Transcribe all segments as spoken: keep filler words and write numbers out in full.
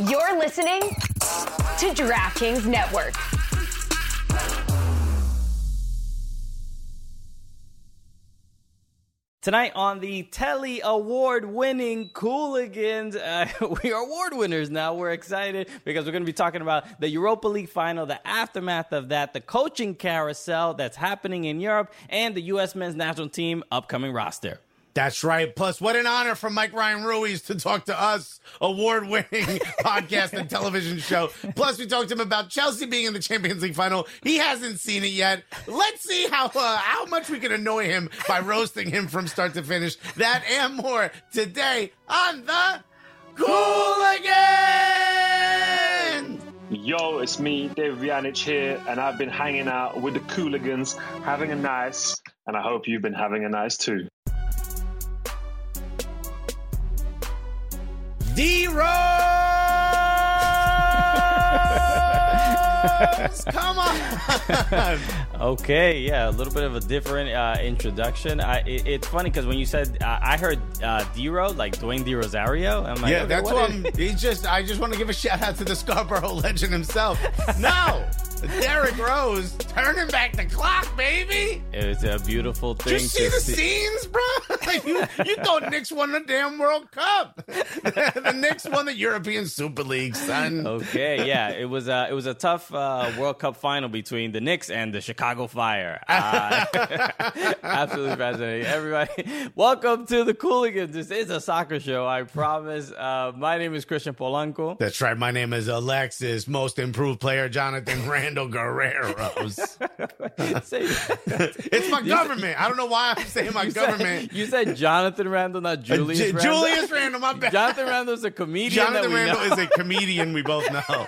You're listening to DraftKings Network. Tonight on the Telly Award-winning Cooligans, uh, we are award winners now. We're excited because we're going to be talking about the Europa League final, the aftermath of that, the coaching carousel that's happening in Europe, and the U S men's national team upcoming roster. That's right. Plus, what an honor for Mike Ryan Ruiz to talk to us, award-winning podcast and television show. Plus, we talked to him about Chelsea being in the Champions League final. He hasn't seen it yet. Let's see how uh, how much we can annoy him by roasting him from start to finish. That and more today on the Cooligans! Yo, it's me, David Vjanic here, and I've been hanging out with the Cooligans, having a nice, and I hope you've been having a nice too. D-Rose! Come on! Okay, yeah, a little bit of a different uh, introduction. I, it, it's funny because when you said, uh, I heard uh, D-Rose, like Dwayne D. Rosario. I'm like, yeah, okay, that's what what I'm, he's just, I just want to give a shout out to the Scarborough legend himself. No! Derrick Rose turning back the clock, baby. It's a beautiful thing. Did you see to the see. scenes, bro? you, you thought Knicks won the damn World Cup. The Knicks won the European Super League, son. Okay, yeah, it was uh, it was a tough uh, World Cup final between the Knicks and the Chicago Fire. Uh, absolutely fascinating. Everybody, welcome to the Cooligans. This is a soccer show, I promise. Uh, my name is Christian Polanco. That's right. My name is Alexis, most improved player, Jonathan Randall Guerreros. Say that. It's my You government. said- I don't know why I'm saying my you government. Said, you said Jonathan Randall, not Julius J- Randall. Julius Randall, my bad. Jonathan Randall's a comedian. Jonathan that we Randall know. is a comedian we both know.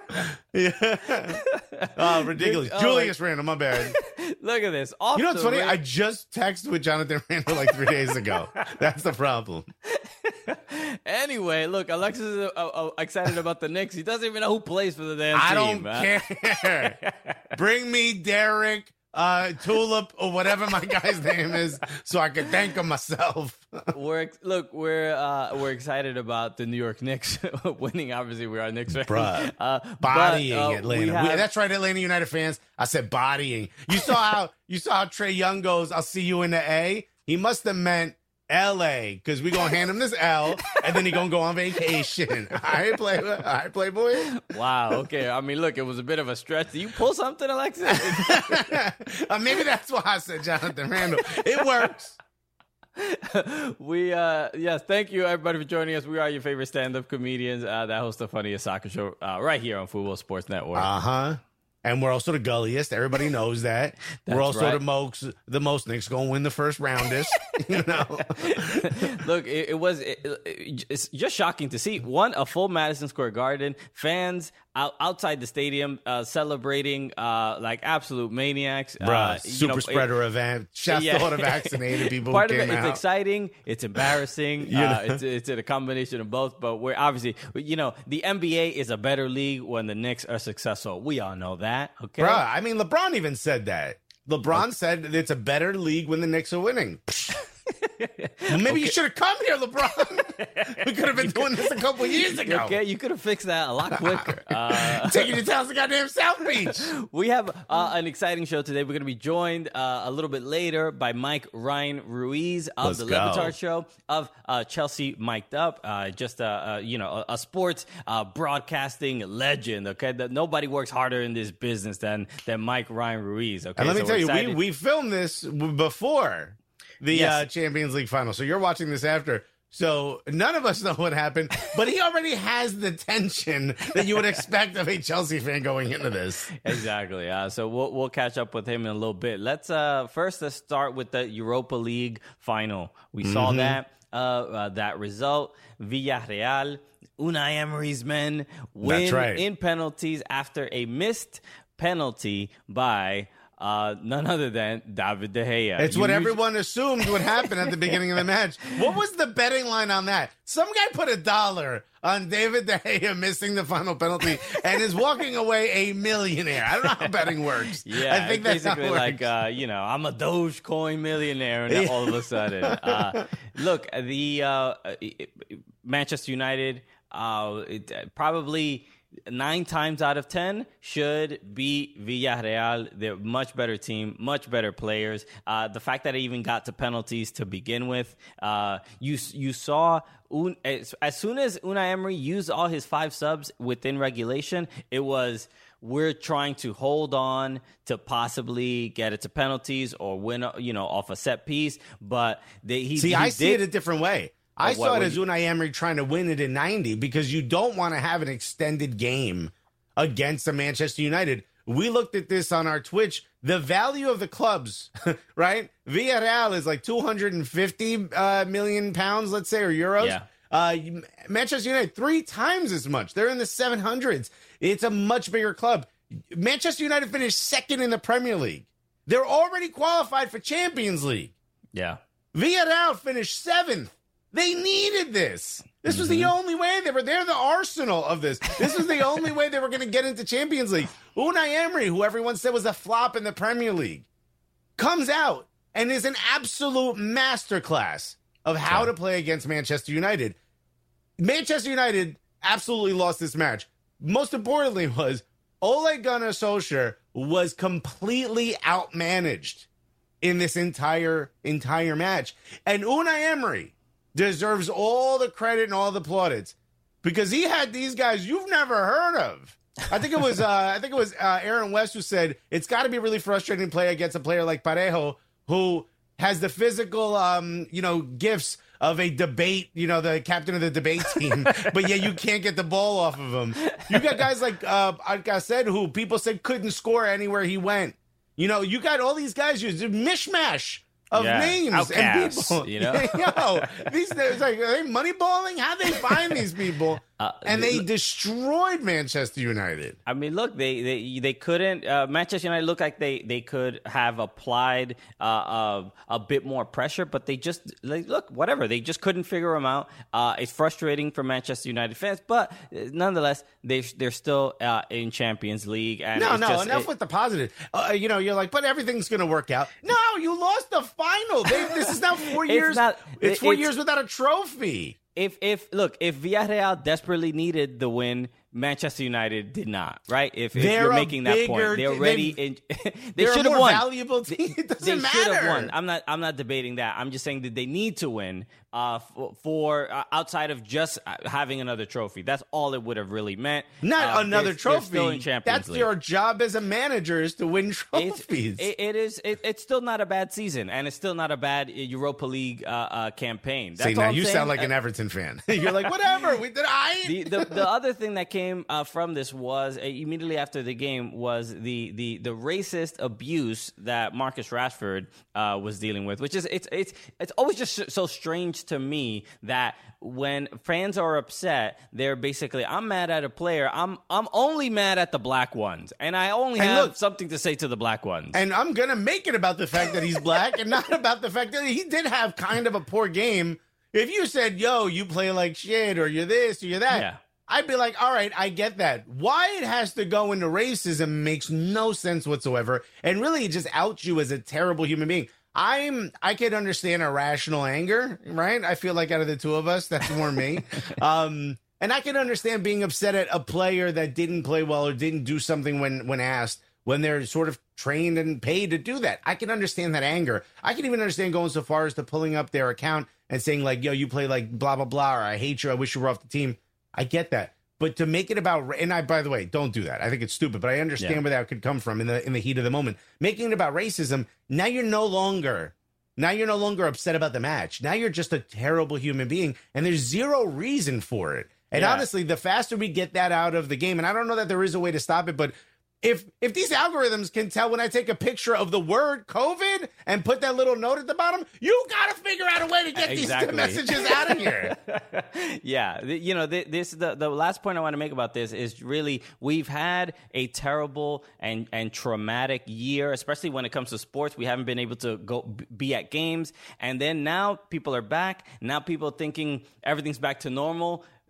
Yeah. Oh, ridiculous. Oh, Julius Randall, my bad. Look at this. Off You know what's the funny? rip- I just texted with Jonathan Randall like three days ago. That's the problem. Anyway, look, Alexis is uh, uh, excited about the Knicks. He doesn't even know who plays for the damn I team. don't huh? care. Bring me Derek, uh, Tulip, or whatever my guy's name is, so I can thank him myself. We're ex- look, we're uh, we're excited about the New York Knicks winning. Obviously, we're our Knicks fans. Bruh. Uh, Bodying but, uh, Atlanta. we We- have- that's right, Atlanta United fans. I said bodying. You saw how you saw how Trey Young goes, I'll see you in the A. He must have meant L A, because we're going to hand him this L, and then he going to go on vacation. All right, play, all right, Playboy? Wow. Okay. I mean, look, it was a bit of a stretch. Did you pull something, Alexis? uh, maybe that's why I said Jonathan Randall. It works. we uh yes, thank you everybody for joining us. We are your favorite stand-up comedians uh, that host the funniest soccer show uh, right here on Football Sports Network. Uh-huh. And we're also the gulliest. Everybody knows that. We're also right. the most, the most Knicks going to win the first roundest. You know? Look, it, it was it, it, it's just shocking to see one a full Madison Square Garden, fans out, outside the stadium uh, celebrating uh, like absolute maniacs. Bruh, uh, you super know, spreader it, event. Shouts yeah. to all the vaccinated people Part who of came it, it's out. exciting, it's embarrassing. You uh, know? it's it's a combination of both. But we're obviously, you know, the N B A is a better league when the Knicks are successul. We all know that. Okay, Bruh, I mean, LeBron even said that. LeBron said that it's a better league when the Knicks are winning. Well, maybe you should have come here, LeBron. We could have been doing this a couple years ago. Okay, you could have fixed that a lot quicker. Uh, Taking you down to goddamn South Beach. We have uh, an exciting show today. We're going to be joined uh, a little bit later by Mike Ryan Ruiz of Let's the go. Levitard Show, of uh, Chelsea Mic'd Up, uh, just uh, uh, you know a, a sports uh, broadcasting legend. Okay, that nobody works harder in this business than than Mike Ryan Ruiz. Okay, And let me So tell we're you, we, excited. we filmed this w- before the Yes. uh, Champions League final. So you're watching this after. So none of us know what happened, but he already has the tension that you would expect of a Chelsea fan going into this. Exactly. Uh, so we'll we'll catch up with him in a little bit. Let's uh first let's start with the Europa League final. We saw Mm-hmm. that uh, uh that result. Villarreal, Unai Emery's men win That's right. in penalties after a missed penalty by uh none other than David De Gea. It's You what usually- everyone assumed would happen at the beginning of the match. What was the betting line on that? Some guy put a dollar on David De Gea missing the final penalty and is walking away a millionaire. I don't know how betting works. Yeah, I think that's basically how it like works. uh, you know, I'm a Dogecoin millionaire, and then all of a sudden, uh, look, the uh, Manchester United. uh, it, uh, probably nine times out of ten should be Villarreal. They're much better team, much better players. Uh, the fact that it even got to penalties to begin with, uh, you you saw un, as, as soon as Unai Emery used all his five subs within regulation, it was we're trying to hold on to possibly get it to penalties or win, you know, off a set piece. But they, he see, he I did, see it a different way. I what, saw it what as you, Unai Emery trying to win it in ninety because you don't want to have an extended game against a Manchester United. We looked at this on our Twitch. The value of the clubs, right? Villarreal is like two hundred fifty uh, million pounds, let's say, or euros. Yeah. Uh, Manchester United, three times as much. They're in the seven hundreds. It's a much bigger club. Manchester United finished second in the Premier League. They're already qualified for Champions League. Yeah. Villarreal finished seventh. They needed this. This was mm-hmm. the only way they were. They're the Arsenal of this. This was the only way they were going to get into Champions League. Unai Emery, who everyone said was a flop in the Premier League, comes out and is an absolute masterclass of how yeah. to play against Manchester United. Manchester United absolutely lost this match. Most importantly was Ole Gunnar Solskjaer was completely outmanaged in this entire entire match. And Unai Emery deserves all the credit and all the plaudits because he had these guys you've never heard of. I think it was uh, I think it was uh, Aaron West who said it's got to be really frustrating to play against a player like Parejo who has the physical, um, you know, gifts of a debate, you know, the captain of the debate team, but yeah, you can't get the ball off of him. You got guys like uh, like I said, who people said couldn't score anywhere he went. You know, you got all these guys, you mishmash of yeah. names Outcasts, and people. You know, Yo, these it's like are they moneyballing? How they find these people? Uh, and they look, destroyed Manchester United. I mean, look, they they they couldn't. Uh, Manchester United looked like they they could have applied uh, uh, a bit more pressure, but they just like, look whatever. They just couldn't figure them out. Uh, it's frustrating for Manchester United fans, but nonetheless, they they're still uh, in Champions League. And no, it's no, just, enough it, with the positive. Uh, you know, you're like, but everything's going to work out. No, you lost the final. They, this is now four years. Not, it's four it's, years without a trophy. If if look, if Villarreal desperately needed the win, Manchester United did not, right? If, if you're making that bigger, point, they already in, they should have more won. Valuable team. It doesn't they matter. should have won. I'm not. I'm not debating that. I'm just saying that they need to win uh, for, for uh, outside of just having another trophy. That's all it would have really meant. Not uh, another they're, trophy. They're still in Champions That's League. your job as a manager is to win trophies. It, it is. It, it's still not a bad season, and it's still not a bad Europa League uh, uh, campaign. That's See, now all I'm you saying. sound like an Everton fan. You're like, whatever. We did. I. The, the the other thing that came uh, from this was uh, immediately after the game was the the the racist abuse that Marcus Rashford uh, was dealing with, which is it's it's it's always just so strange to me that when fans are upset, they're basically I'm mad at a player. I'm I'm only mad at the black ones, and I only and have look, something to say to the black ones. And I'm gonna make it about the fact that he's black, and not about the fact that he did have kind of a poor game. If you said, yo, you play like shit, or you're this, or you're that, yeah. I'd be like, all right, I get that. Why it has to go into racism makes no sense whatsoever, and really it just outs you as a terrible human being. I'm, I can understand irrational anger, right? I feel like out of the two of us, that's more me. um, and I can understand being upset at a player that didn't play well or didn't do something when, when asked, when they're sort of trained and paid to do that. I can understand that anger. I can even understand going so far as to pulling up their account and saying like, yo, you play like blah, blah, blah, or I hate you. I wish you were off the team. I get that. But to make it about, and I, by the way, don't do that. I think it's stupid, but I understand yeah. where that could come from in the in the heat of the moment. Making it about racism, now you're no longer, now you're no longer upset about the match. Now you're just a terrible human being, and there's zero reason for it. And yeah. honestly, the faster we get that out of the game, and I don't know that there is a way to stop it, but If if these algorithms can tell when I take a picture of the word COVID and put that little note at the bottom, you got to figure out a way to get exactly. these messages out of here. yeah. You know, this the, the last point I want to make about this is really we've had a terrible and, and traumatic year, especially when it comes to sports. We haven't been able to go be at games. And then now people are back. Now people are thinking everything's back to normal.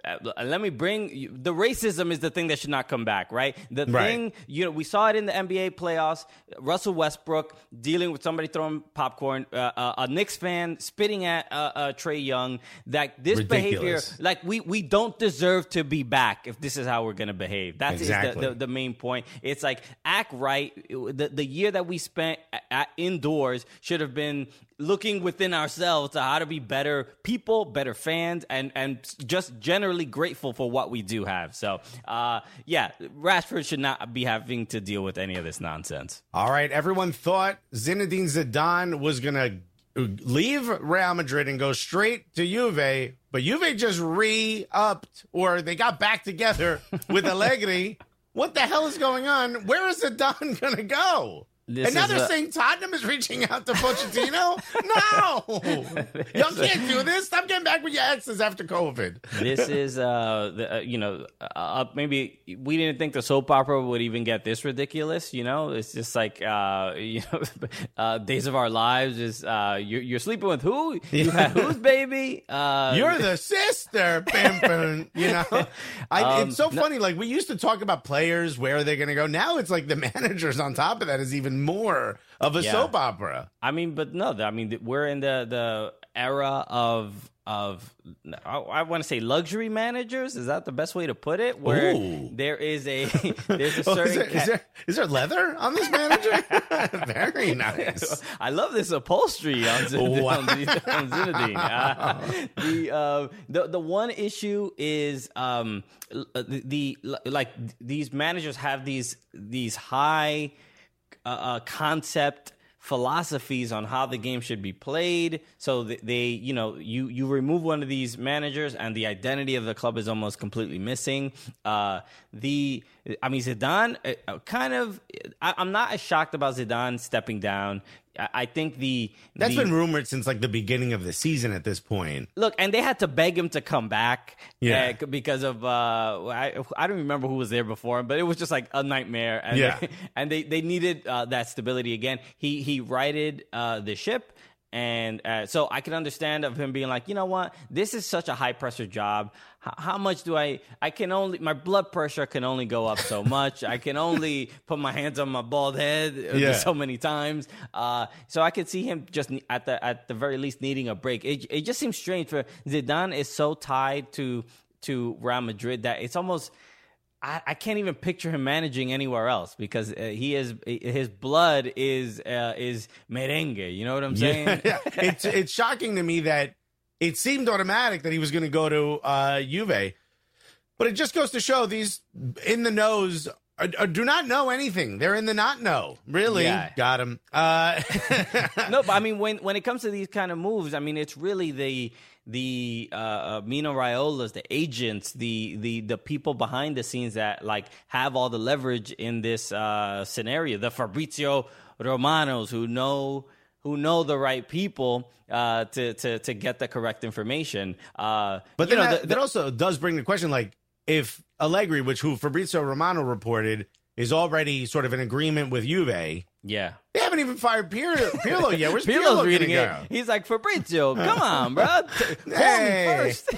let me bring the racism is the thing that should not come back, right? The Right. thing, you know, we saw it in the N B A playoffs. Russell Westbrook dealing with somebody throwing popcorn, uh, uh, a Knicks fan spitting at uh, uh, Trae Young. That this Ridiculous. behavior, like we we don't deserve to be back if this is how we're gonna behave. That's Exactly. the, the the main point. It's like act right. The the year that we spent at, at indoors should have been looking within ourselves to how to be better people, better fans, and and just generally grateful for what we do have. So, uh, yeah, Rashford should not be having to deal with any of this nonsense. All right, everyone thought Zinedine Zidane was going to leave Real Madrid and go straight to Juve, but Juve just re-upped, or they got back together with Allegri. What the hell is going on? Where is Zidane going to go? This and now is they're a- saying Tottenham is reaching out to Pochettino? No! Y'all can't do this. Stop getting back with your exes after COVID. This is, uh, the, uh, you know, uh, maybe we didn't think the soap opera would even get this ridiculous. You know, it's just like, uh, you know, uh, Days of Our Lives is uh, you're, you're sleeping with who? You had whose baby? Uh, You're the sister, bam, bam, you know? I, Um, it's so no- funny. Like, we used to talk about players, where they're going to go. Now it's like the managers on top of that is even more of a Yeah. soap opera. I mean, but no, I mean, we're in the, the era of of I, I want to say luxury managers. Is that the best way to put it? Where Ooh. there is a there's a Oh, certain is, there, ca- is, there, is there leather on this manager? Very nice. I love this upholstery on, Zin- Wow. on, Zin- on Zinedine. Uh, the, uh, the the one issue is um, the, the like these managers have these these high uh, uh, concept philosophies on how the game should be played. So th- they, you know, you you remove one of these managers and the identity of the club is almost completely missing. Uh, the, I mean, Zidane, uh, kind of, I, I'm not as shocked about Zidane stepping down. I, I think the That's the, been rumored since like the beginning of the season at this point. Look, and they had to beg him to come back, Yeah. uh, because of uh, I I don't remember who was there before him, but it was just like a nightmare, and Yeah. they, and they they needed uh, that stability again. He he righted uh, the ship. And uh, so I can understand of him being like, you know what, this is such a high pressure job. H- how much do I, I can only, my blood pressure can only go up so much. I can only put my hands on my bald head uh, Yeah. so many times. Uh, so I could see him just ne- at the, at the very least needing a break. It, it just seems strange for Zidane is so tied to, to Real Madrid that it's almost, I, I can't even picture him managing anywhere else because uh, he is his blood is uh, is merengue. You know what I'm saying? Yeah, it's it's shocking to me that it seemed automatic that he was going to go to uh, Juve, but it just goes to show these in the knows uh, uh, do not know anything. They're in the not know. Really, Yeah. got him. Uh, No, but I mean, when when it comes to these kind of moves, I mean, it's really the the uh, uh, Mino Raiola's, the agents, the the the people behind the scenes that like have all the leverage in this uh, scenario. The Fabrizio Romanos who know who know the right people uh, to to to get the correct information. Uh, But you then know, that, the- that also does bring the question, like, if Allegri, which who Fabrizio Romano reported, is already sort of in agreement with Juve, yeah. they haven't even fired Pirlo, Pirlo yet. Where's Pirlo Pirlo's gonna reading it. go? He's like, Fabrizio, come on, bro. Call Hey. me first.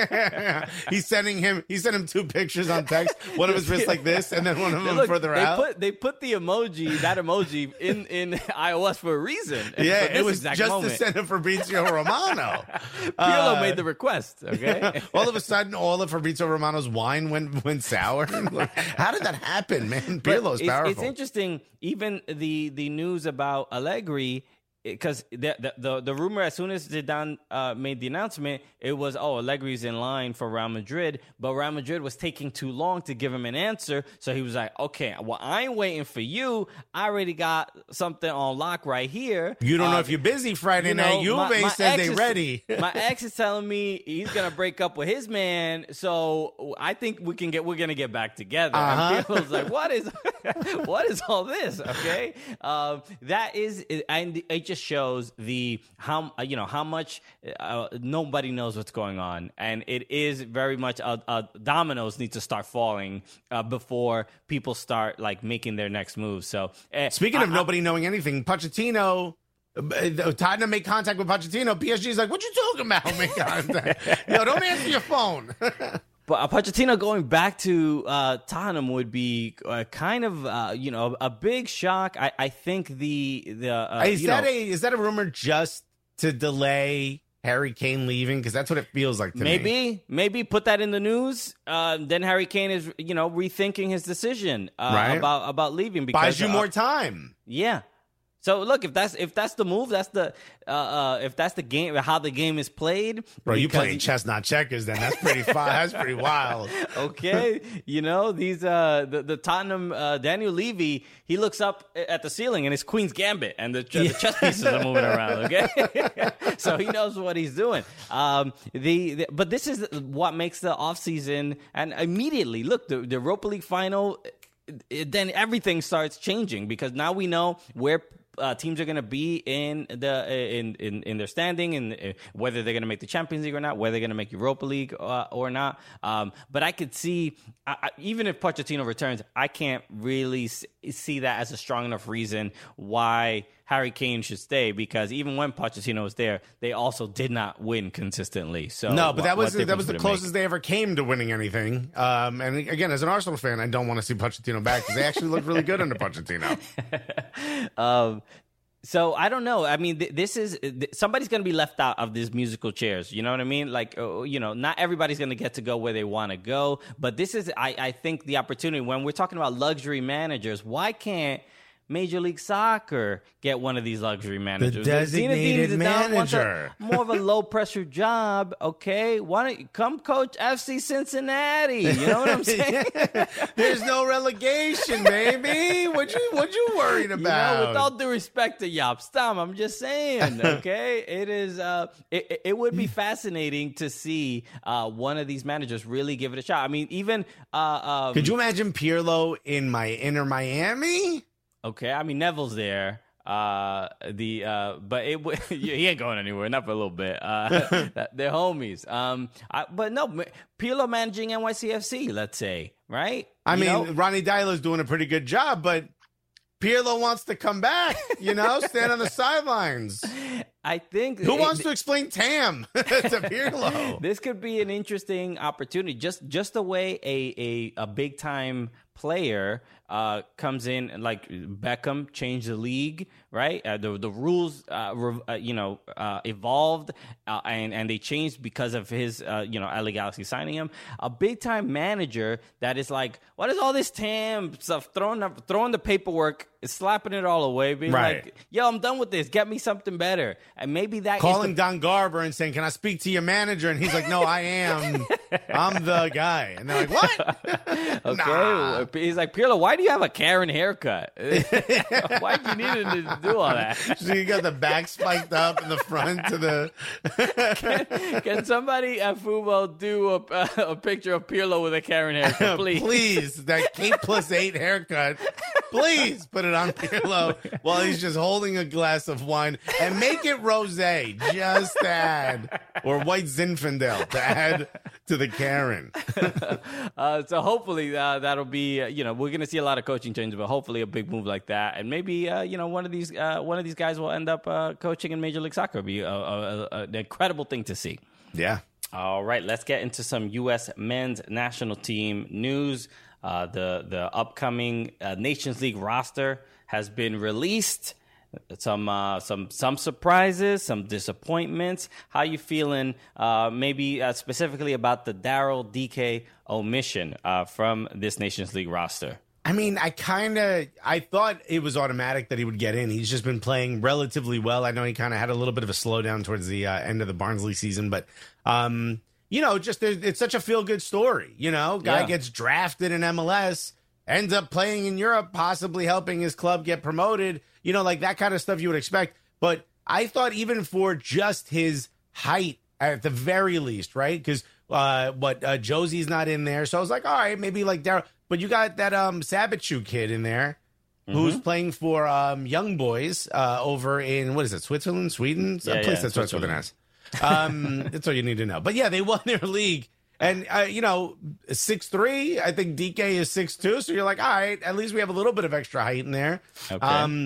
He's sending him. He sent him two pictures on text. One of his wrists like this, and then one of them Look, further they out. Put, they put the emoji, that emoji, in, in iOS for a reason. yeah, For this it was exact just moment. to send him Fabrizio Romano. Pirlo Uh, made the request, okay? all of a sudden, all of Fabrizio Romano's wine went went sour. Like, how did that happen, man? But Pirlo's it's, powerful. it's interesting, even the, the news about Allegri, because the, the the the rumor as soon as Zidane uh, made the announcement, it was, oh, Allegri's in line for Real Madrid, but Real Madrid was taking too long to give him an answer, so he was like, okay, well, I ain't waiting for you. I already got something on lock right here. You don't know Uh, if you're busy Friday you night. know, Juve my- my says ex they is- ready. My ex is telling me he's gonna break up with his man, so I think we can get we're gonna get back together. Uh-huh. And people's like, what is what is all this? Okay, um, that is, and it just shows the how you know how much uh, nobody knows what's going on, and it is very much uh, uh, dominoes need to start falling uh, before people start like making their next move. So uh, Speaking I- of nobody knowing anything, Pochettino, uh, Tottenham made contact with Pochettino. P S G's like, what you talking about? Make contact. Yo, don't answer your phone. But Pochettino going back to uh, Tottenham would be uh, kind of, uh, you know, a big shock. I, I think the the uh, is you that know, a is that a rumor just to delay Harry Kane leaving? Because that's what it feels like to maybe, me. Maybe, maybe put that in the news. Uh, then Harry Kane is, you know, rethinking his decision uh, right. about about leaving because buys you uh, more time. Yeah. So look, if that's if that's the move, that's the uh, uh, if that's the game, how the game is played. Bro, you because- playing chess, not checkers. Then that's pretty fun. That's pretty wild. Okay, you know these uh, the the Tottenham uh, Daniel Levy. He looks up at the ceiling and it's Queen's Gambit, and the, the chess pieces are moving around. Okay, so he knows what he's doing. Um, the, the but this is what makes the offseason, and immediately look the, the Europa League final. It, then everything starts changing because now we know where uh, teams are going to be in the in, in in their standing and uh, whether they're going to make the Champions League or not, whether they're going to make Europa League uh, or not. Um, but I could see, I, I, even if Pochettino returns, I can't really s- see that as a strong enough reason why Harry Kane should stay, because even when Pochettino was there, they also did not win consistently. So no, but wh- that was what that was the difference would it closest they ever came to winning anything. Um, and again, as an Arsenal fan, I don't want to see Pochettino back because they actually looked really good under Pochettino. um, so I don't know. I mean, th- this is th- somebody's going to be left out of these musical chairs. You know what I mean? Like, uh, you know, not everybody's going to get to go where they want to go. But this is, I, I think, the opportunity when we're talking about luxury managers. Why can't Major League Soccer get one of these luxury managers? The designated Zinedine Zidane wants a- manager. more of a low pressure job. Okay, why don't you come coach F C Cincinnati? You know what I'm saying? There's no relegation, baby. What you what you worried You about? know, with all due respect to Jaap Stam, I'm just saying, okay? it is. Uh, it, it would be fascinating to see uh, one of these managers really give it a shot. I mean, even uh, um, Could you imagine Pirlo in my inner Miami? okay, I mean Neville's there. Uh, the uh, but it w- he ain't going anywhere, not for a little bit. Uh, they're homies. Um, I, but no, Pirlo managing N Y C F C, let's say, right? I You mean, know? Ronnie Dyler's doing a pretty good job, but Pirlo wants to come back, you know, stand on the sidelines. I think Who it- wants to explain Tam to Pirlo? This could be an interesting opportunity. Just just the way a a, a big time player uh, comes in, like Beckham changed the league, right? Uh, the the rules, uh, re, uh, you know, uh, evolved uh, and and they changed because of his, uh, you know, L A Galaxy signing him. A big time manager that is like, what is all this Tam stuff? Throwing up, throwing the paperwork, slapping it all away, being Right. like, yo, I'm done with this. Get me something better. And maybe that is Calling the Don Garber and saying, "Can I speak to your manager?" And he's like, "No, I am. I'm the guy." And they're like, "What?" Okay, Nah. he's like, Pirlo, why do you have a Karen haircut? Why do you need him to do all that? So you got the back spiked up in the front to the. Can, can somebody at Fubo do a, a picture of Pirlo with a Karen haircut, please? Please, that eight plus eight haircut. Please put it on Pirlo while he's just holding a glass of wine and make it rosé. Just add or white Zinfandel to add to the Karen. Uh, so hopefully uh, that'll be, uh, you know, we're going to see a lot of coaching changes, but hopefully a big move like that, and maybe uh, you know one of these uh, one of these guys will end up uh, coaching in Major League Soccer. It'll be a, a, a, an incredible thing to see. Yeah. All right, let's get into some U S men's national team news. Uh, the the upcoming uh, Nations League roster has been released. Some uh, some some surprises, some disappointments. How you feeling? Uh, maybe uh, specifically about the Daryl D K omission uh, from this Nations League roster. I mean, I kind of, I thought it was automatic that he would get in. He's just been playing relatively well. I know he kind of had a little bit of a slowdown towards the uh, end of the Barnsley season, but, um, you know, just it's such a feel-good story. You know, guy Yeah. gets drafted in M L S, ends up playing in Europe, possibly helping his club get promoted. You know, like that kind of stuff you would expect. But I thought even for just his height, at the very least, right? Because uh, what uh, Josie's not in there, so I was like, all right, maybe like Daryl. But you got that um Sabachu kid in there who's Mm-hmm. playing for um Young Boys uh over in what is it, Switzerland, Sweden? Some Yeah, place yeah, that starts with an Switzerland. S. Um that's all you need to know. But yeah, they won their league. And uh, you know, six three, I think D K is six two, so you're like, all right, at least we have a little bit of extra height in there. Okay. Um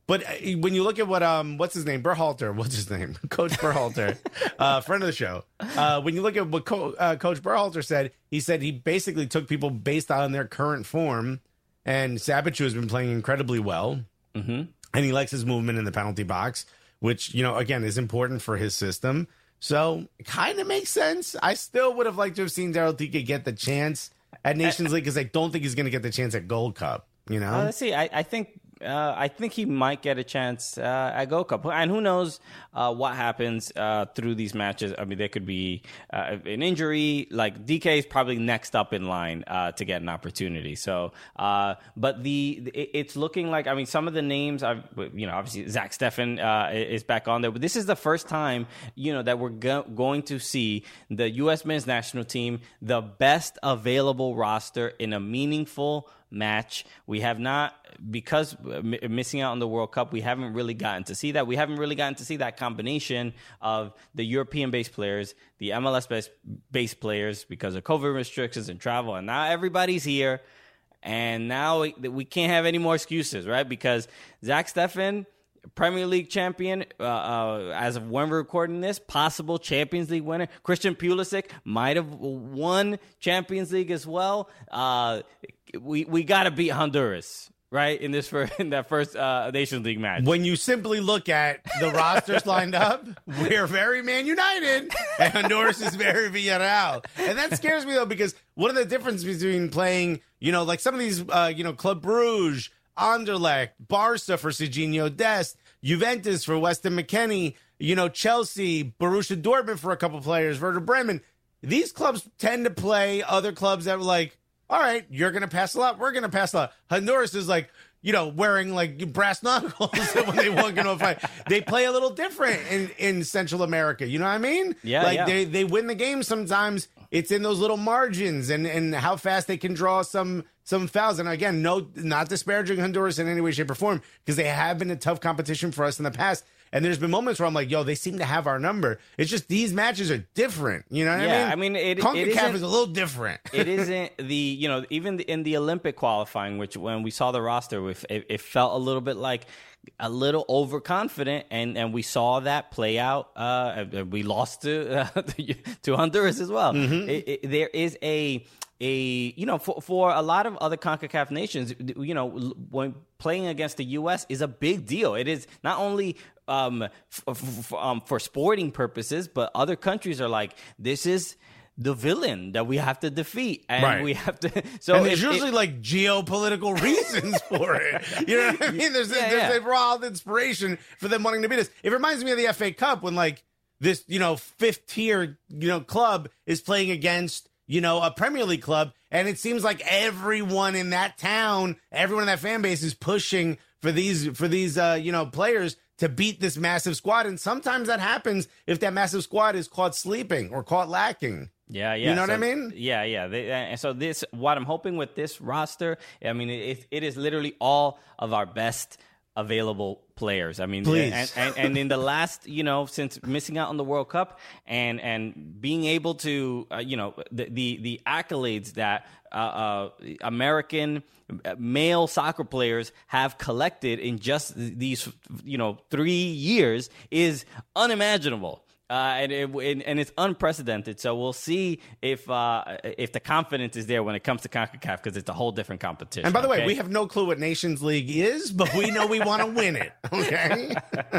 But uh, when you look at what um what's his name Berhalter, what's his name Coach Berhalter, uh, friend of the show. Uh, when you look at what Co- uh, Coach Berhalter said, he said he basically took people based on their current form, and Sabichu has been playing incredibly well, Mm-hmm. and he likes his movement in the penalty box, which, you know, again is important for his system. So it kind of makes sense. I still would have liked to have seen Daryl Tika get the chance at Nations League because I don't think he's going to get the chance at Gold Cup. You know, Uh, let's see. I, I think uh, I think he might get a chance uh, at Gold Cup, and who knows uh, what happens uh, through these matches. I mean, there could be uh, an injury. Like D K is probably next up in line uh, to get an opportunity. So, uh, but the it, it's looking like. I mean, some of the names. I've you know obviously Zach Steffen uh, is back on there, but this is the first time you know that we're go- going to see the U S men's national team, the best available roster in a meaningful match. We have not, because m- missing out on the World Cup, we haven't really gotten to see that. We haven't really gotten to see that combination of the European-based players, the M L S-based based players, because of COVID restrictions and travel. And now everybody's here. And now we, we can't have any more excuses, right? Because Zach Steffen, Premier League champion, uh, uh, as of when we're recording this, possible Champions League winner. Christian Pulisic might have won Champions League as well. Uh, we we got to beat Honduras, right, in this for, in that first uh, Nations League match. when you simply look at the rosters lined up, we're very Man United, and Honduras is very Villarreal. And that scares me, though, because one of the differences between playing, you know, like some of these, uh, you know, Club Brugge, Anderlecht, Barca for Serginho Dest, Juventus for Weston McKennie, you know, Chelsea, Borussia Dortmund for a couple players, Werder Bremen. These clubs tend to play other clubs that were like, all right, you're going to pass a lot, we're going to pass a lot. Honduras is like, you know, wearing like brass knuckles when they walk into a fight. They play a little different in, in Central America. You know what I mean? Yeah, Like yeah. they, they win the game sometimes. It's in those little margins and, and how fast they can draw some some fouls. And again, no, not disparaging Honduras in any way, shape, or form, because they have been a tough competition for us in the past. And there's been moments where I'm like, yo, they seem to have our number. It's just these matches are different. You know what Yeah, I I mean? mean, it- it CONCACAF isn't- is a little different. It isn't the, you know, even in the Olympic qualifying, which when we saw the roster, it, it felt a little bit like a little overconfident, and, and we saw that play out. Uh, we lost to uh, to Honduras as well. Mm-hmm. It, it, there is a a you know for for a lot of other CONCACAF nations, you know, when playing against the U S is a big deal. It is not only um, f- f- um for sporting purposes, but other countries are like, this is the villain that we have to defeat, and Right. we have to. So And there's if- usually if- like geopolitical reasons for it. You know what I mean? There's, Yeah, there's yeah. a raw inspiration for them wanting to beat us. It reminds me of the F A Cup when like this, you know, fifth tier, you know, club is playing against, you know, a Premier League club. And it seems like everyone in that town, everyone in that fan base is pushing for these, for these, uh, you know, players to beat this massive squad. And sometimes that happens if that massive squad is caught sleeping or caught lacking. Yeah, yeah. You know what So- I mean? Yeah, yeah. They, and so this, what I'm hoping with this roster, I mean, it, it is literally all of our best available players. I mean, Please. and, and, and in the last, you know, since missing out on the World Cup and and being able to, uh, you know, the the, the accolades that uh, uh, American male soccer players have collected in just these, you know, three years is unimaginable. Uh, and, it, and and it's unprecedented. So we'll see if uh, if the confidence is there when it comes to CONCACAF, because it's a whole different competition. And by the way, okay? we have no clue what Nations League is, but we know we want to win it. Okay.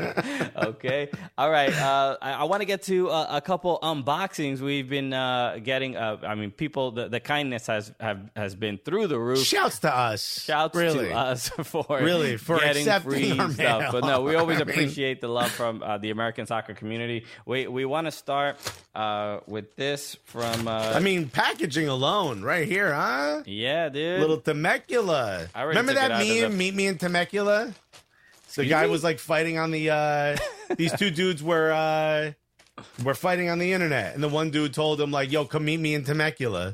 okay. All right. Uh, I, I want to get to uh, a couple unboxings. We've been uh, getting. Uh, I mean, people. The, the kindness has have, has been through the roof. Shouts to us. Shouts really. to us for Really, for getting accepting free our stuff. mail. But no, we always I mean- appreciate the love from uh, the American soccer community. We we want to start uh, with this from. Uh, I mean, packaging alone, right here, huh? yeah, dude. Little Temecula. I already Remember took it that out of meme, the- Meet Me in Temecula? The guy me? was like fighting on the, uh, these two dudes were, uh, were fighting on the internet. And the one dude told him, like, yo, come meet me in Temecula.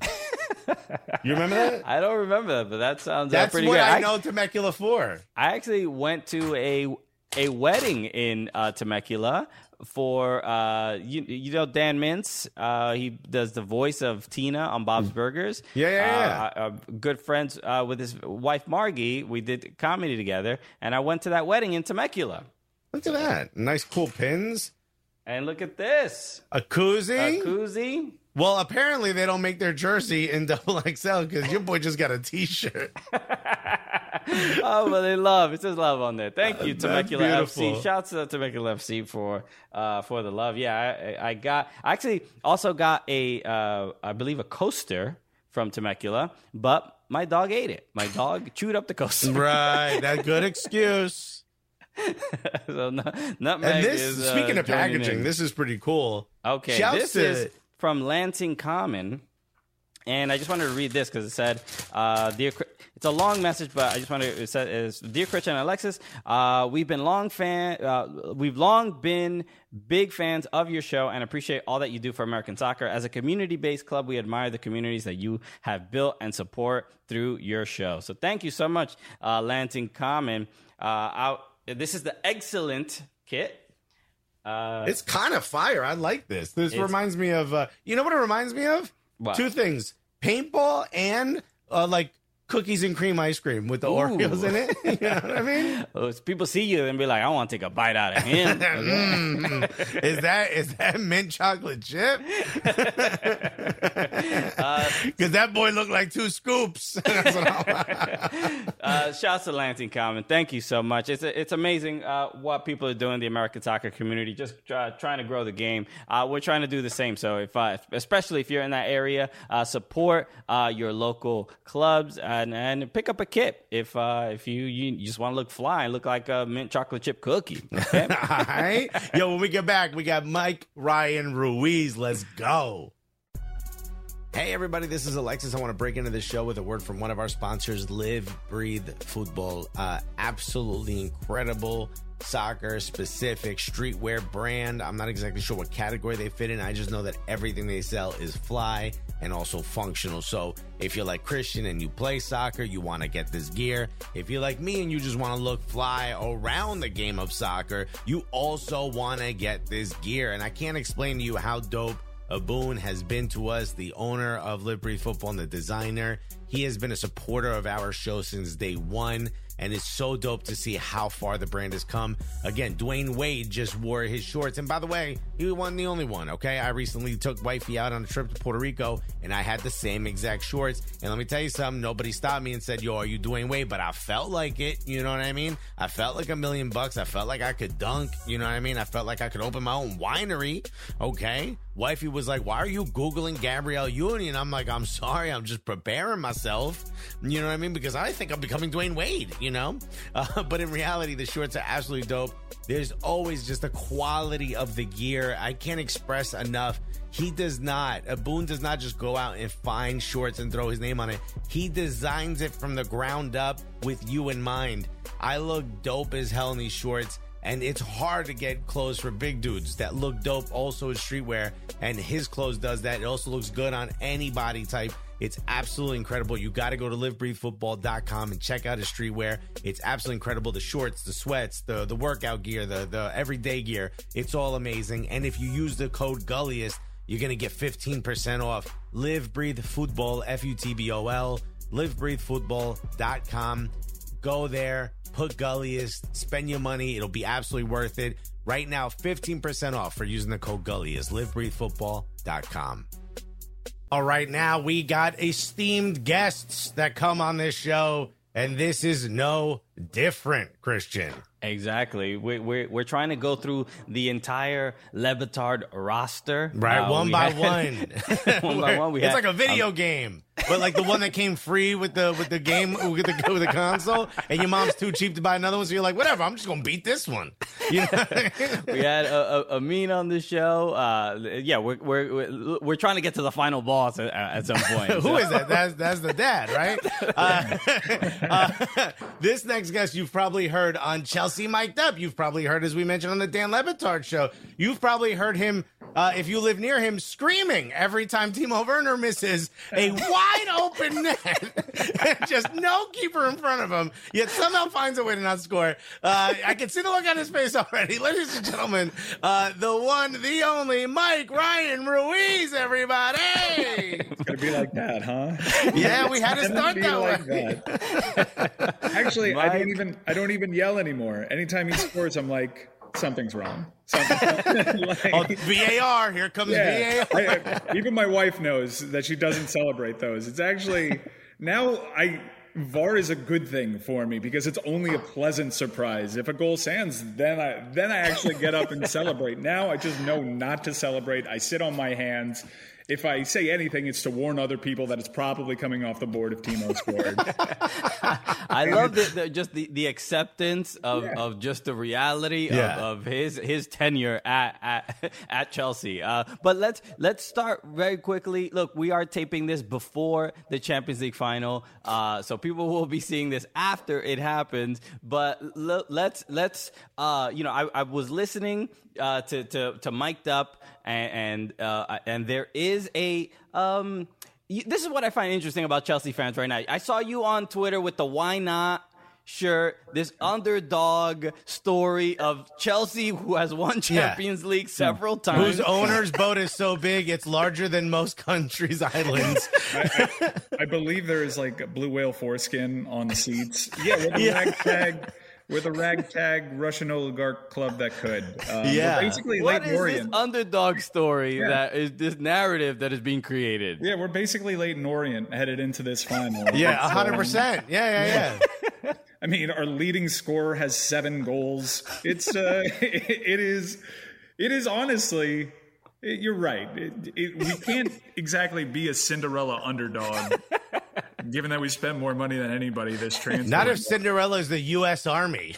You remember that? I don't remember that, but that sounds uh, That's pretty what good. I know Temecula for. I actually went to a a wedding in uh, Temecula for uh, you, you know Dan Mintz. Uh, he does the voice of Tina on Bob's Burgers. Yeah, yeah, yeah. Uh, uh, good friends uh, with his wife Margie. We did comedy together, and I went to that wedding in Temecula. Look at that. Nice, cool pins. And look at this. A koozie? A koozie. Well, apparently they don't make their jersey in double X L because your boy just got a T-shirt. Oh, but they love it. Says love on there. Thank you, That's Temecula F C. beautiful. Shouts to Temecula F C for uh, for the love. Yeah, I, I got. I actually also got a, uh, I believe, a coaster from Temecula, but my dog ate it. My dog chewed up the coaster. Right. That good excuse. So no, nutmeg And this, is, uh, speaking of joining packaging, in. this is pretty cool. Okay, Shouts this to- is from Lansing Common, and I just wanted to read this because it said, uh, "Dear, Chri- it's a long message, but I just wanted to, it said, it's, Dear Christian and Alexis, uh, we've been long fan, uh, we've long been big fans of your show and appreciate all that you do for American soccer. As a community-based club, we admire the communities that you have built and support through your show. So thank you so much, uh, Lansing Common. Uh, out, this is the excellent kit." Uh, It's kind of fire. I like this. This It's- reminds me of, uh, you know what it reminds me of? What? Two things. Paintball and, uh, like, cookies and cream ice cream with the Ooh. Oreos in it. You know what I mean? Uh, people see you and be like, I want to take a bite out of him. Mm. Is that is that mint chocolate chip? Because that boy looked like two scoops. That's what I'm- uh, shouts to Lansing Common. Thank you so much. It's it's amazing uh, what people are doing in the American soccer community, just uh, trying to grow the game. Uh, we're trying to do the same. So, if uh, especially if you're in that area, uh, support uh, your local clubs and, and pick up a kit if uh, if you, you you just want to look fly and look like a mint chocolate chip cookie. Okay? All right. Yo, when we get back, we got Mike Ryan Ruiz. Let's go. Hey, everybody, this is Alexis. I want to break into the show with a word from one of our sponsors, Live, Breathe Football. Uh, absolutely incredible soccer-specific streetwear brand. I'm not exactly sure what category they fit in. I just know that everything they sell is fly and also functional. So if you're like Christian and you play soccer, you want to get this gear. If you're like me and you just want to look fly around the game of soccer, you also want to get this gear. And I can't explain to you how dope Aboon has been to us, the owner of Live Breathe Football and the designer. He has been a supporter of our show since day one, and it's so dope to see how far the brand has come. Again, Dwayne Wade just wore his shorts, and by the way, he wasn't the only one, okay? I recently took wifey out on a trip to Puerto Rico, and I had the same exact shorts, and let me tell you something, nobody stopped me and said, yo, are you Dwayne Wade? But I felt like it, you know what I mean? I felt like a million bucks. I felt like I could dunk, you know what I mean? I felt like I could open my own winery, okay? Wifey was like, why are you Googling Gabrielle Union? I'm like, I'm sorry, I'm just preparing myself, you know what I mean? Because I think I'm becoming Dwayne Wade, you know? Uh, but in reality, the shorts are absolutely dope. There's always just the quality of the gear. I can't express enough. He does not, Aboon does not just go out and find shorts and throw his name on it. He designs it from the ground up with you in mind. I look dope as hell in these shorts. And it's hard to get clothes for big dudes that look dope also as streetwear. And his clothes does that. It also looks good on any body type. It's absolutely incredible. You got to go to live breathe football dot com and check out his streetwear. It's absolutely incredible. The shorts, the sweats, the, the workout gear, the, the everyday gear. It's all amazing. And if you use the code Gulliest, you're going to get fifteen percent off. Live Breathe Football, F U T B O L, live breathe football dot com. Go there. Put Gulliest, spend your money. It'll be absolutely worth it. Right now, fifteen percent off for using the code Gulliest. live breathe football dot com. All right, now we got esteemed guests that come on this show, and this is no different, Christian. Exactly. We, we're we're trying to go through the entire Le Batard roster, Right, Uh, one we by had- one. one by one. We it's had, like a video um, game, but like the one that came free with the with the game with the with the console, and your mom's too cheap to buy another one, so you're like, whatever, I'm just gonna beat this one. You know? We had a, a, Amin on the show. Uh, yeah, we're, we're we're we're trying to get to the final boss at, at some point. Who so. is that? That's that's the dad, right? Uh, uh, this next guest you've probably heard on Chelsea Mic'd Up. You've probably heard, as we mentioned on the Dan Le Batard show. You've probably heard him uh, if you live near him, screaming every time Timo Werner misses a wide open net. Just no keeper in front of him, yet somehow finds a way to not score. Uh, I can see the look on his face already. Ladies and gentlemen, uh, the one, the only Mike Ryan Ruiz, everybody. It's going to be like that, huh? Yeah, we had to It's gonna start be that like way. that. Actually, I Mike. don't even I don't even yell anymore. Anytime he scores, I'm like, something's wrong. Something, like, Oh, V A R, here comes yeah. V A R. I, I- even my wife knows that she doesn't celebrate those. It's actually now I V A R is a good thing for me because it's only a pleasant surprise. If a goal stands, then I then I actually get up and celebrate. Now I just know not to celebrate. I sit on my hands. If I say anything, it's to warn other people that it's probably coming off the board if Timo scored. I love the, the, just the, the acceptance of, Yeah. of just the reality Yeah. of, of his his tenure at at, at Chelsea. Uh, but let's let's start very quickly. Look, we are taping this before the Champions League final, uh, so people will be seeing this after it happens. But l- let's let's uh, you know, I, I was listening uh, to to to Mic'd Up, and and, uh, and there is a. Um, y- this is what I find interesting about Chelsea fans right now. I saw you on Twitter with the "Why Not" shirt, this underdog story of Chelsea, who has won Champions League several times. Whose owner's boat is so big it's larger than most countries' islands. I, I, I believe there is like a blue whale foreskin on the seats. Yeah, with a Yeah. ragtag, with a ragtag Russian oligarch club that could. Um, Yeah. we're basically What Leighton is Orient. this underdog story Yeah. that is this narrative that is being created? Yeah, we're basically Leighton Orient headed into this final. Yeah, It's, one hundred um, percent. Yeah, yeah, yeah. I mean, our leading scorer has seven goals. It's uh, it is, it is honestly. It, you're right. It, it, we can't exactly be a Cinderella underdog, given that we spent more money than anybody this transfer. Not if Cinderella is the U S Army.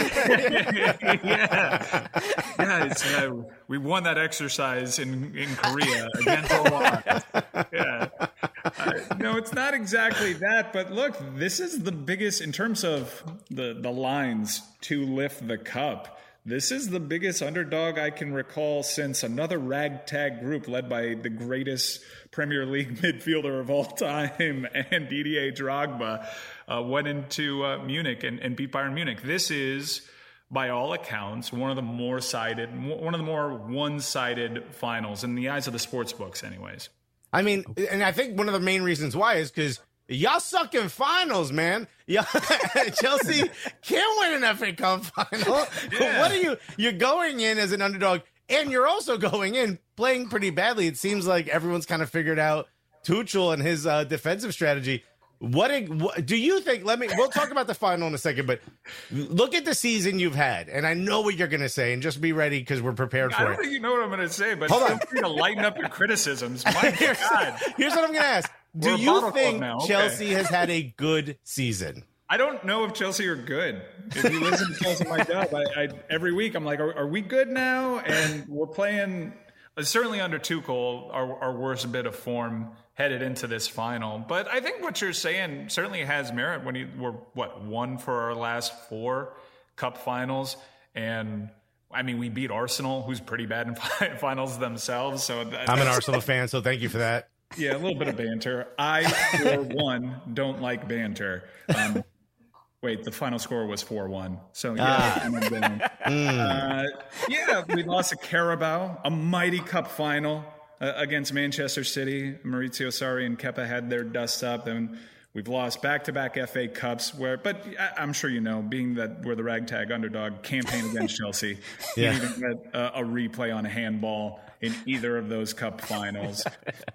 yeah, yeah. It's, uh, we won that exercise in in Korea against all odds. Yeah. Uh, no, it's not exactly that. But look, this is the biggest in terms of the the lines to lift the cup. This is the biggest underdog I can recall since another ragtag group led by the greatest Premier League midfielder of all time and Didier Drogba uh, went into uh, Munich and, and beat Bayern Munich. This is, by all accounts, one of the more sided, one of the more one-sided finals in the eyes of the sports books, anyways. I mean, and I think one of the main reasons why is because y'all suck in finals, man. Y'all, Chelsea can't win an F A Cup final. Yeah. What are you? You're going in as an underdog, and you're also going in playing pretty badly. It seems like everyone's kind of figured out Tuchel and his uh, defensive strategy. What, what do you think? Let me. We'll talk about the final in a second, but look at the season you've had, and I know what you're going to say, and just be ready because we're prepared I for don't it. think you know what I'm going to say, but Hold feel on. free to lighten up your criticisms. My here's, God. here's what I'm going to ask. Do We're a you bottle club think now. Okay. Chelsea has had a good season? I don't know if Chelsea are good. If you listen to Chelsea My Dub, I, I, every week I'm like, are, are we good now? And we're playing, uh, certainly under Tuchel, our, our worst bit of form headed into this final. But I think what you're saying certainly has merit when you were, what, one for our last four cup finals. And I mean, we beat Arsenal, who's pretty bad in fi- finals themselves. So that, I'm an Arsenal fan, so thank you for that. Yeah, a little bit of banter. I, for one, don't like banter. Um, wait, the final score was four one. So, yeah. Ah. Mm. Uh, yeah, we lost to Carabao, a mighty cup final uh, against Manchester City. Maurizio Sarri and Kepa had their dust up, and we've lost back-to-back F A Cups. Where, But I, I'm sure you know, being that we're the ragtag underdog, campaign against Chelsea, Yeah. you even get uh, a replay on a handball in either of those cup finals.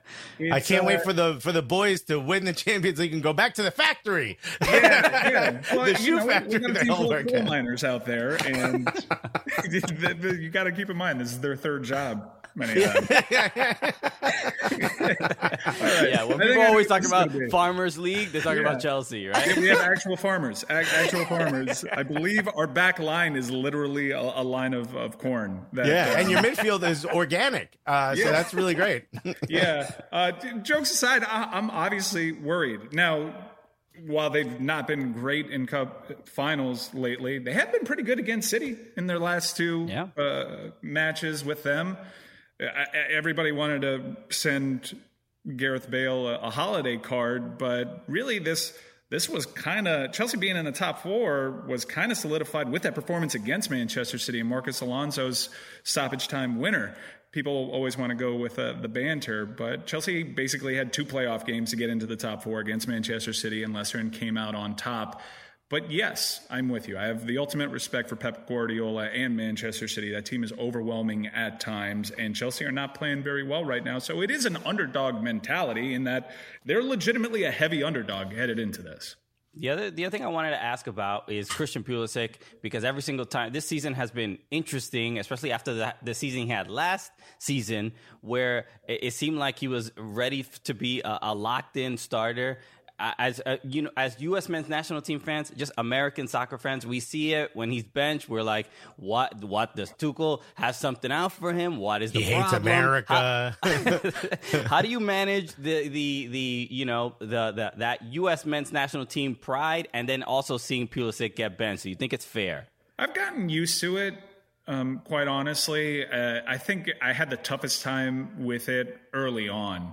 I It's, can't uh, wait for the for the boys to win the Champions League and go back to the factory. Yeah, yeah. Well, The you shoe know, we- factory We got a they few all coal work coal at. miners out there, and you got to keep in mind this is their third job. Many times. Yeah, when I think people I always know talk this about is gonna be. Farmers League, they talk Yeah. about Chelsea, right? We have actual farmers. Ac- Actual farmers. I believe our back line is literally a, a line of, of corn. That, Yeah, uh, and your midfield is organic, uh, so Yeah. that's really great. yeah. Uh, d- jokes aside, I, I'm obviously worried. Now, while they've not been great in cup finals lately, they have been pretty good against City in their last two Yeah. uh, matches with them. everybody wanted to send Gareth Bale a, a holiday card, but really this this was kind of Chelsea being in the top four was kind of solidified with that performance against Manchester City and Marcos Alonso's stoppage time winner. People always want to go with uh, the banter, but Chelsea basically had two playoff games to get into the top four against Manchester City and Leicester and came out on top. But yes, I'm with you. I have the ultimate respect for Pep Guardiola and Manchester City. That team is overwhelming at times, and Chelsea are not playing very well right now. So it is an underdog mentality in that they're legitimately a heavy underdog headed into this. The other, the other thing I wanted to ask about is Christian Pulisic, because every single time this season has been interesting, especially after the, the season he had last season, where it, it seemed like he was ready to be a, a locked-in starter. As uh, you know, as U S men's national team fans, just American soccer fans, we see it when he's benched. We're like, "What? What does Tuchel have something out for him? What is the he problem?" He hates America. How, how do you manage the the the you know the, the that U S men's national team pride, and then also seeing Pulisic get benched? Do you think it's fair? I've gotten used to it. Um, quite honestly, uh, I think I had the toughest time with it early on.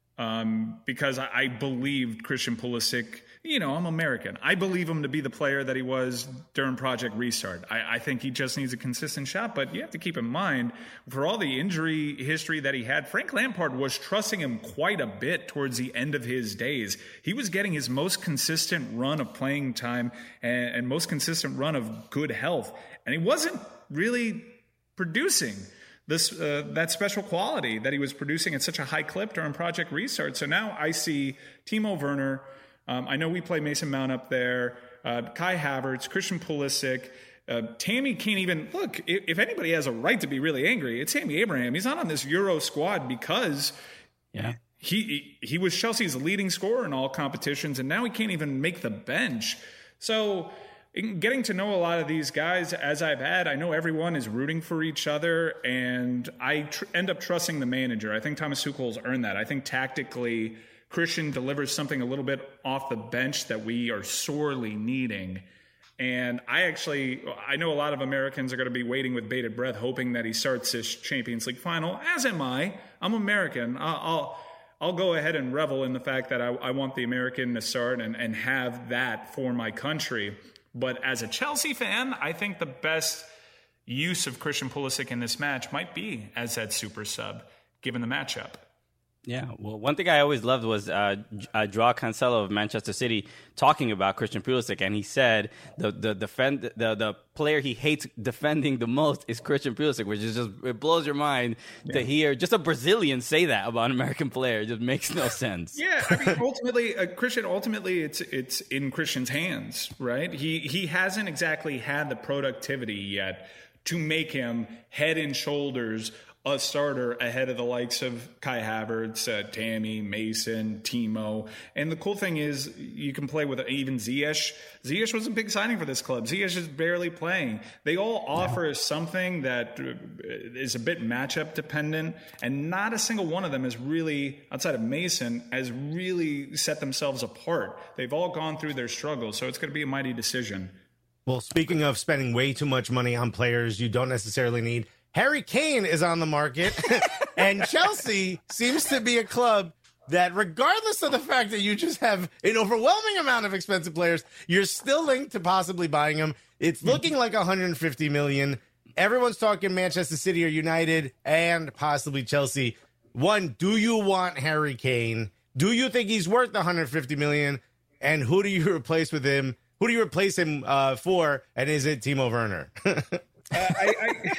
Um, because I, I believed Christian Pulisic, you know, I'm American. I believe him to be the player that he was during Project Restart. I, I think he just needs a consistent shot, but you have to keep in mind, for all the injury history that he had, Frank Lampard was trusting him quite a bit towards the end of his days. He was getting his most consistent run of playing time and, and most consistent run of good health, and he wasn't really producing this uh, that special quality that he was producing at such a high clip during Project Restart. So now I see Timo Werner. Um, I know we play Mason Mount up there. Uh, Kai Havertz, Christian Pulisic. Uh, Tammy can't even look. If, if anybody has a right to be really angry, it's Tammy Abraham. He's not on this Euro squad because yeah. he he was Chelsea's leading scorer in all competitions, and now he can't even make the bench. So in getting to know a lot of these guys as I've had, I know everyone is rooting for each other, and I tr- end up trusting the manager. I think Thomas Tuchel's earned that. I think tactically Christian delivers something a little bit off the bench that we are sorely needing. And I actually, I know a lot of Americans are going to be waiting with bated breath, hoping that he starts this Champions League final, as am I. I'm American. I'll, I'll, I'll go ahead and revel in the fact that I, I want the American to start and, and have that for my country. But as a Chelsea fan, I think the best use of Christian Pulisic in this match might be as that super sub, given the matchup. Yeah, well, one thing I always loved was uh, uh, Joao Cancelo of Manchester City talking about Christian Pulisic, and he said the the defend the the player he hates defending the most is Christian Pulisic, which is just, it blows your mind yeah. to hear just a Brazilian say that about an American player. It just makes no sense. Yeah, I mean, ultimately, uh, Christian. Ultimately, it's it's in Christian's hands, right? He he hasn't exactly had the productivity yet to make him head and shoulders a starter ahead of the likes of Kai Havertz, uh, Tammy, Mason, Timo. And the cool thing is you can play with even Ziyech. Ziyech was a big signing for this club. Ziyech is barely playing. They all offer yeah. something that is a bit matchup dependent, and not a single one of them has really, outside of Mason, has really set themselves apart. They've all gone through their struggles, so it's going to be a mighty decision. Well, speaking of spending way too much money on players you don't necessarily need, Harry Kane is on the market, and Chelsea seems to be a club that, regardless of the fact that you just have an overwhelming amount of expensive players, you're still linked to possibly buying them. It's looking like one hundred fifty million dollars. Everyone's talking Manchester City or United and possibly Chelsea. One, do you want Harry Kane? Do you think he's worth one hundred fifty million dollars? And who do you replace with him? Who do you replace him uh, for? And is it Timo Werner? Uh, I,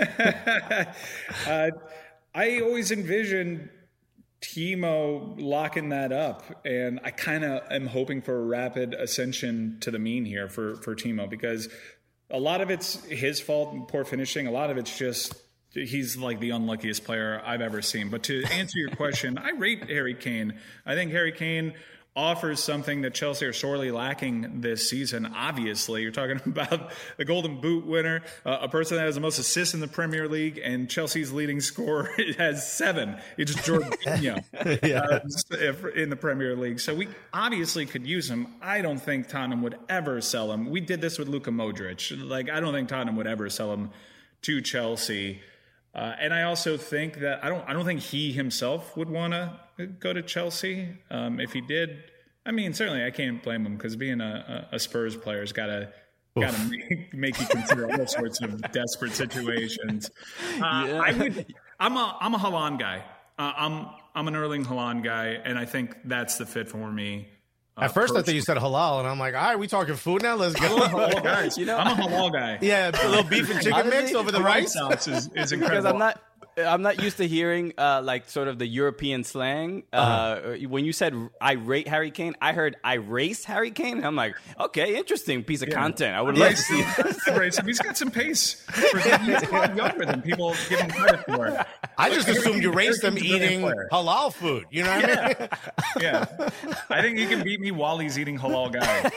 I, uh, I always envisioned Timo locking that up, and I kind of am hoping for a rapid ascension to the mean here for, for Timo, because a lot of it's his fault, poor finishing. A lot of it's just he's like the unluckiest player I've ever seen. But to answer your question, I rate Harry Kane. I think Harry Kane offers something that Chelsea are sorely lacking this season. Obviously, you're talking about the Golden Boot winner, uh, a person that has the most assists in the Premier League, and Chelsea's leading scorer has seven. It's Jorginho uh, in the Premier League. So we obviously could use him. I don't think Tottenham would ever sell him. We did this with Luka Modric. Like, I don't think Tottenham would ever sell him to Chelsea. Uh, and I also think that I don't I don't think he himself would want to go to Chelsea. Um, if he did, I mean, certainly I can't blame him because being a, a Spurs player's got to got to make, make you consider all sorts of desperate situations. Uh, Yeah. I would. I'm a I'm a Haaland guy. Uh, I'm I'm an Erling Haaland guy, and I think that's the fit for me. Uh, At first, I thought you said halal, and I'm like, all right, we talking food now? Let's go. halal guys. You know, I'm a halal guy. Yeah, a little beef and chicken mix over the rice. Sauce is, is incredible. because I'm not. I'm not used to hearing uh, like sort of the European slang. Uh, uh-huh. When you said I rate Harry Kane, I heard I race Harry Kane. And I'm like, okay, interesting piece of Yeah. content. I would I love to race see him. this. I race him. He's got some pace. For him. He's a lot younger than people give him credit for. I just Like, assumed you Harry raced them Kane's a brilliant eating player. halal food. You know what I mean? Yeah, I think he can beat me while he's eating halal guy.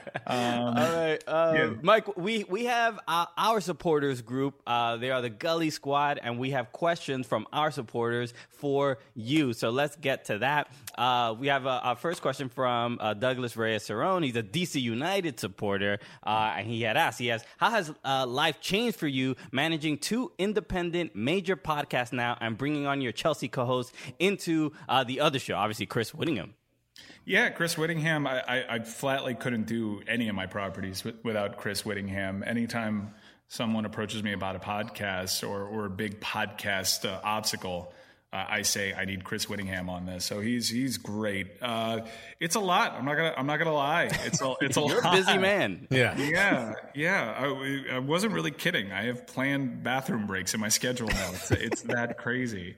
Um, All right, uh, Yeah. Mike. We we have uh, our supporters group. Uh, they are the Gully Squad, and we have questions from our supporters for you. So let's get to that. Uh, we have a, a first question from uh, Douglas Reyes Cerrone. He's a D C United supporter, uh, and he had asked. He asked, "How has uh, life changed for you managing two independent major podcasts now and bringing on your Chelsea co-host into uh, the other show? Obviously, Chris Whittingham." Yeah, Chris Whittingham. I, I, I flatly couldn't do any of my properties with, without Chris Whittingham. Anytime someone approaches me about a podcast or, or a big podcast uh, obstacle, uh, I say I need Chris Whittingham on this. So he's he's great. Uh, it's a lot. I'm not gonna I'm not gonna lie. It's a it's a You're lot. a busy man. Yeah. Yeah, yeah. I, I wasn't really kidding. I have planned bathroom breaks in my schedule now. It's, it's that crazy.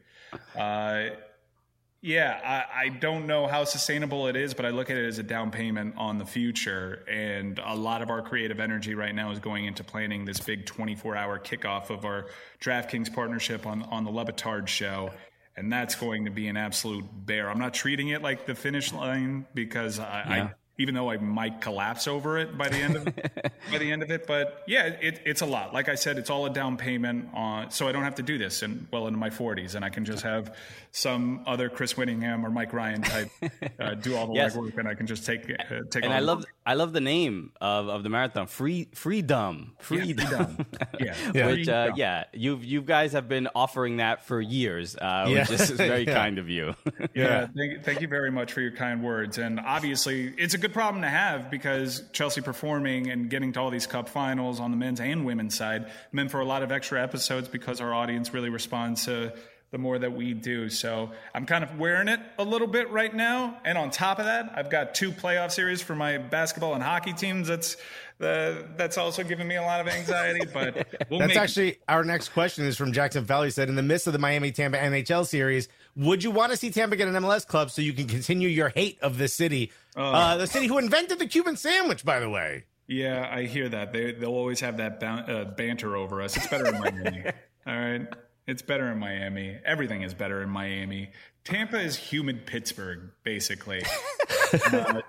Uh, Yeah, I, I don't know how sustainable it is, but I look at it as a down payment on the future. And a lot of our creative energy right now is going into planning this big twenty-four hour kickoff of our DraftKings partnership on, on the Le Batard show. And that's going to be an absolute bear. I'm not treating it like the finish line because I, Yeah. I even though I might collapse over it by the end of by the end of it. But yeah, it, it's a lot. Like I said, it's all a down payment on, so I don't have to do this in well into my forties, and I can just have some other Chris Whittingham or Mike Ryan type uh, do all the Yes. legwork, and I can just take uh, take. And all I the love work. I love the name of, of the marathon, Free Freedom, Freedom. freedom. Yeah. Yeah. Which uh, Freedom. yeah, you you guys have been offering that for years, uh, Yeah. which is very Yeah. kind of you. Yeah, thank, thank you very much for your kind words. And obviously, it's a good problem to have because Chelsea performing and getting to all these cup finals on the men's and women's side meant for a lot of extra episodes because our audience really responds to the more that we do. So I'm kind of wearing it a little bit right now. And on top of that, I've got two playoff series for my basketball and hockey teams. That's uh, that's also giving me a lot of anxiety. But we'll That's make actually our next question is from Jackson Valley. He said, in the midst of the Miami Tampa N H L series, would you want to see Tampa get an M L S club so you can continue your hate of the city? Uh, the city who invented the Cuban sandwich, by the way. Yeah, I hear that. They, they'll always have that ban- uh, banter over us. It's better in Miami. All right? It's better in Miami. Everything is better in Miami. Tampa is humid Pittsburgh, basically. uh,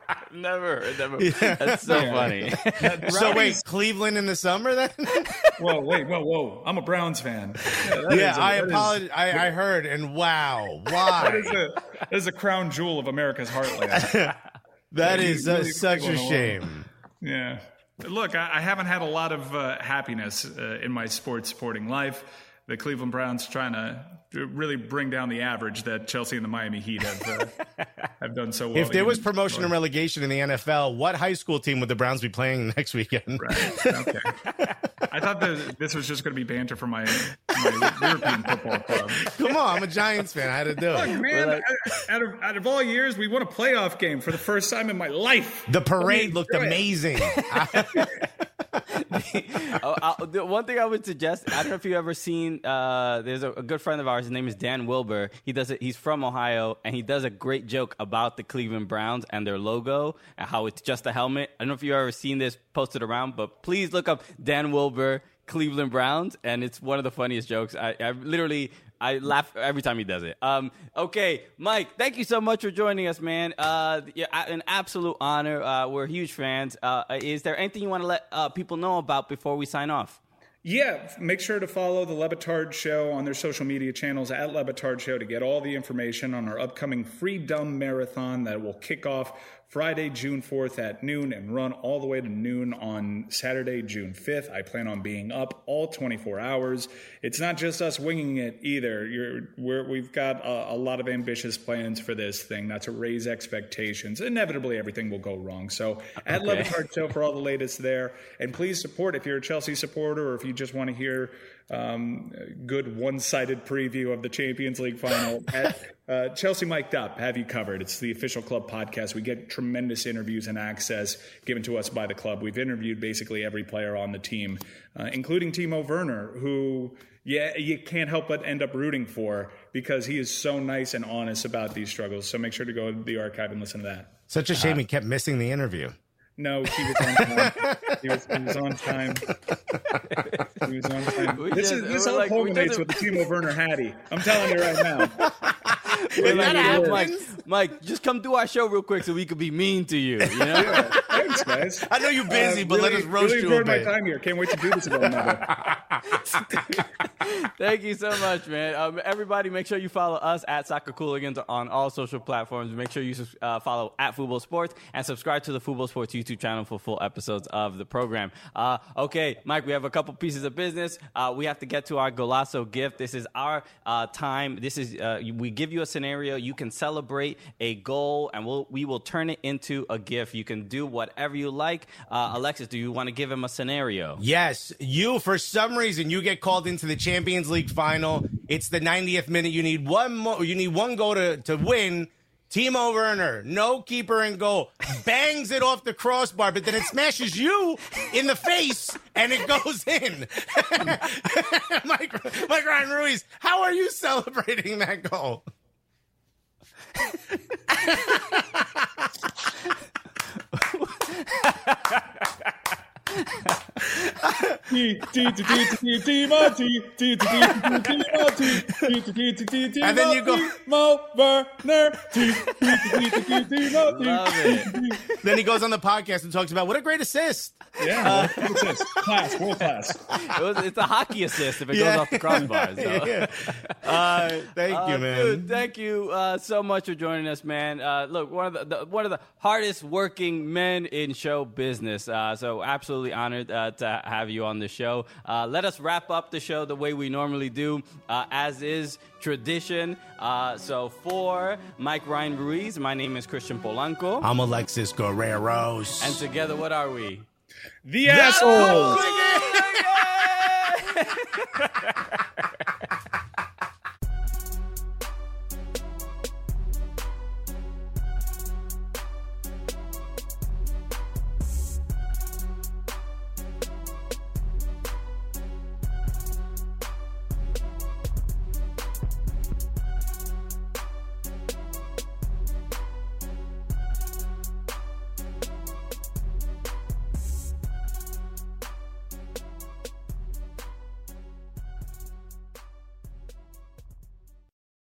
never, never. That's so Yeah. funny. So wait, Cleveland in the summer then? whoa, wait, whoa, whoa. I'm a Browns fan. Yeah, that yeah, is a- I that is- apologize. I, I heard, and wow, That why? is, a, that is a crown jewel of America's heartland. That Yeah, is you uh, really such a went along. shame. Yeah. Look, I, I haven't had a lot of uh, happiness uh, in my sports sporting life. The Cleveland Browns trying to really bring down the average that Chelsea and the Miami Heat have uh, have done so well. If there was even- promotion and relegation in the N F L, what high school team would the Browns be playing next weekend? Right. Okay. I thought that this was just going to be banter for my, my European football club. Come on, I'm a Giants fan. I had to do Look, it. man, like- out of out of all years, we won a playoff game for the first time in my life. The parade looked enjoy it. amazing. oh, I, the one thing I would suggest, I don't know if you've ever seen, uh, there's a, a good friend of ours, his name is Dan Wilbur. He does it, he's from Ohio, and he does a great joke about the Cleveland Browns and their logo and how it's just a helmet. I don't know if you've ever seen this posted around, but please look up Dan Wilbur, Cleveland Browns, and it's one of the funniest jokes. I, I literally... I laugh every time he does it. Um, okay, Mike, thank you so much for joining us, man. Uh, yeah, an absolute honor. Uh, we're huge fans. Uh, is there anything you want to let uh, people know about before we sign off? Yeah, make sure to follow the Le Batard Show on their social media channels at Le Batard Show to get all the information on our upcoming Freedom Marathon that will kick off Friday, June fourth at noon and run all the way to noon on Saturday, June fifth. I plan on being up all twenty-four hours. It's not just us winging it either. You're, we're, we've got a, a lot of ambitious plans for this thing, not to raise expectations. Inevitably, everything will go wrong. So at Okay. Levitard Show for all the latest there. And please support if you're a Chelsea supporter or if you just want to hear um, a good one-sided preview of the Champions League final at uh, Chelsea Mic'd Up. Have you covered? It's the official club podcast. We get tremendous interviews and access given to us by the club. We've interviewed basically every player on the team, uh, including Timo Werner, who yeah, you can't help but end up rooting for because he is so nice and honest about these struggles. So make sure to go to the archive and listen to that. Such a shame he kept missing the interview. No, he was on time. he, was, he was on time. He was on time. We This, just- is, this we're all like- we culminates just- with the Timo Werner Hattie. I'm telling you right now. We're like, that yeah, happens- Mike, Mike, just come do our show real quick so we could be mean to you. You know? Yeah, thanks, guys. I know you're busy, but really, let us roast really you a enjoyed my bit. time here. Can't wait to do this again. Another. Thank you so much, man. Um, everybody, make sure you follow us at Soccer Cooligans on all social platforms. Make sure you uh, follow at Football Sports and subscribe to the Football Sports YouTube channel for full episodes of the program. Uh, okay, Mike, we have a couple pieces of business. Uh, we have to get to our Golazo gift. This is our uh, time. This is uh, we give you a scenario. You can celebrate a goal, and we'll, we will turn it into a gift. You can do whatever you like. Uh, Alexis, do you want to give him a scenario? Yes, you, for some reason, you get called into the Champions League final. It's the ninetieth minute. You need one more. You need one goal to, to win. Timo Werner, no keeper in goal, bangs it off the crossbar, but then it smashes you in the face and it goes in. Mike, Mike Ryan Ruiz, how are you celebrating that goal? And then you go- Love it. Then he goes on the podcast and talks about what a great assist. Yeah, what is this? Class, world class. It was, it's a hockey assist if it Yeah. goes off the crossbars. So. Yeah. Uh, thank you, Uh, man. dude, thank you uh, so much for joining us, man. Uh, look, one of the, the one of the hardest working men in show business. Uh, so absolutely honored uh, to have you on the show. Uh, let us wrap up the show the way we normally do, uh, as is tradition. Uh, so for Mike Ryan Ruiz, my name is Christian Polanco, I'm Alexis Guerreros. and together, what are we? The asshole. Hooligan!